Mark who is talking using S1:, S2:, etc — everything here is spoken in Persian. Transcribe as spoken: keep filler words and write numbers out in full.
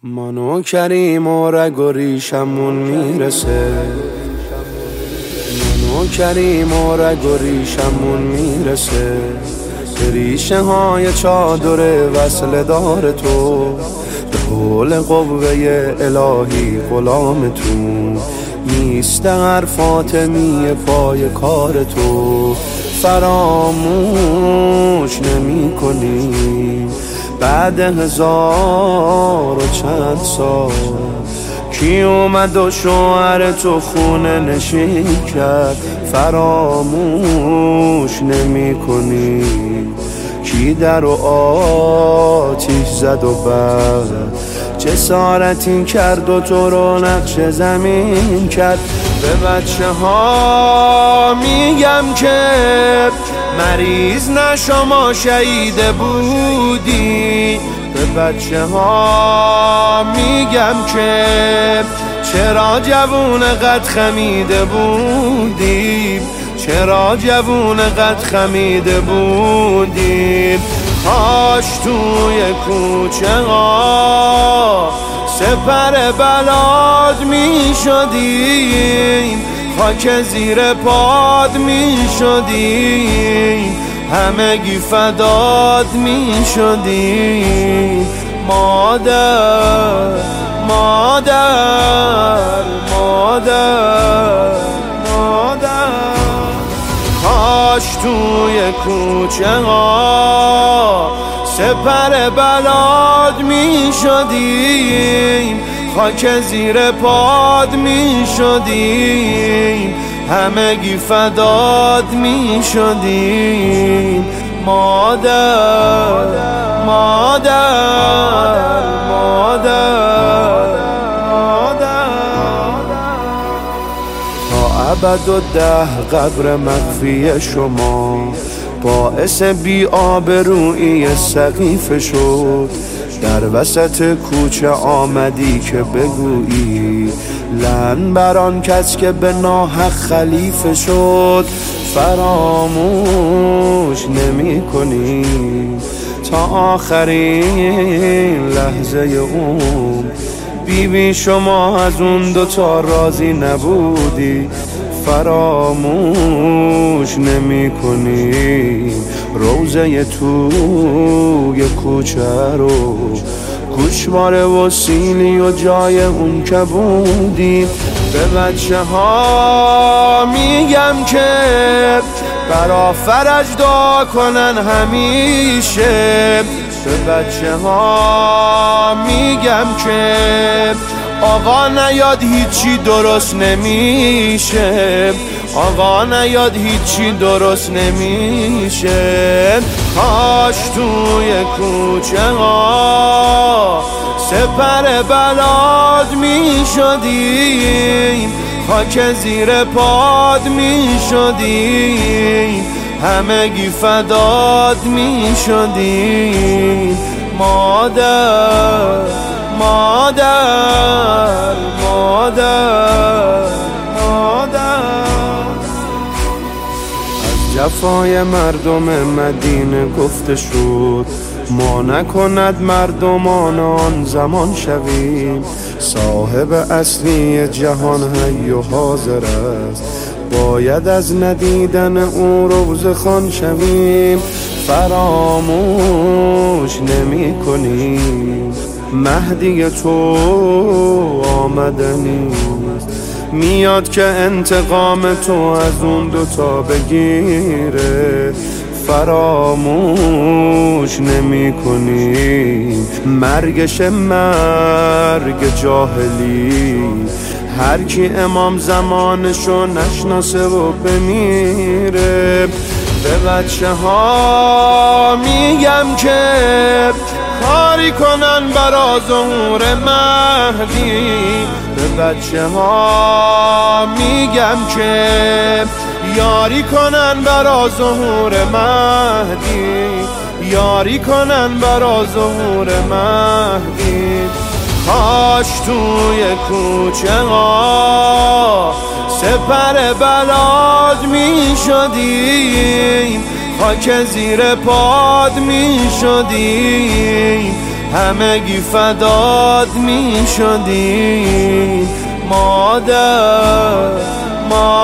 S1: منو کریم و رگ و ریشمون میرسه منو کریم و رگ و ریشمون میرسه به ریشه های چادر وصل دار تو، به حول قوه الهی غلامتون نیست هر فاطمی پای کار تو. فراموش نمی کنیم بعد هزار و چند سال کی اومد و شوهر تو خونه نشین کرد. فراموش نمی کنی کی در و آتیش زد و بعد جسارتی کرد و تو رو نقش زمین کرد. به بچه ها میگم که مریض نشما شهید بودی. به بچه ها میگم که چرا جوون قد خمیده بودی، چرا جوون قد خمیده بودی. کاش توی کوچه ها سپر بلاد می شدیم، خاک زیر پاد می شدیم، همگی فداد می شدیم. مادر مادر مادر مادر کاش توی کوچه ها سپر بلاد می شدیم، خاک زیر پاد می شدیم، همگی فداد می شدیم. مادر مادر مادر مادر تا ابد و ده قبر مخفی شما باعث بی آبرویی سقیفه شد. در وسط کوچه آمدی که بگویی لعن بر آن کس که به ناحق خلیفه شد. فراموش نمی کنی تا آخرین لحظه عمر بی بی شما از اون دوتا راضی نبودی. فراموش نمی کنی روزه توی کوچه رو گوشواره و سیلی و جای اون که بودی. به بچه ها میگم که برا فرج دعا کنن همیشه. به بچه ها میگم که آقا نیاد هیچی درست نمیشه، آقا نیاد هیچی درست نمیشه. کاش توی کوچه ها سپر بلاد می شدیم، خاک زیر پاد می شدیم، همگی فداد می شدیم. مادر مادر مادر مادر از جفای مردم مدینه گفته شد ما نکند مردمان آن زمان شویم. صاحب اصلی جهان حی و حاضر است، باید از ندیدن او روز خوان شویم. فراموش نمی کنیم مهدی تو آمدنی میاد که انتقام تو از اون دوتا بگیره. فراموش نمی کنی مرگش مرگ جاهلی، هر کی امام زمانشو نشناسه و بمیره. به بچه ها میگم که کاری کنن برا ظهور مهدی. به بچه ها میگم که یاری کنن برا ظهور مهدی، یاری کنن برا ظهور مهدی. کاش توی کوچه ها سپر بلاد می شدیم، خاک زیر پاد می شدیم، همگی فداد می شدیم مادر. مادر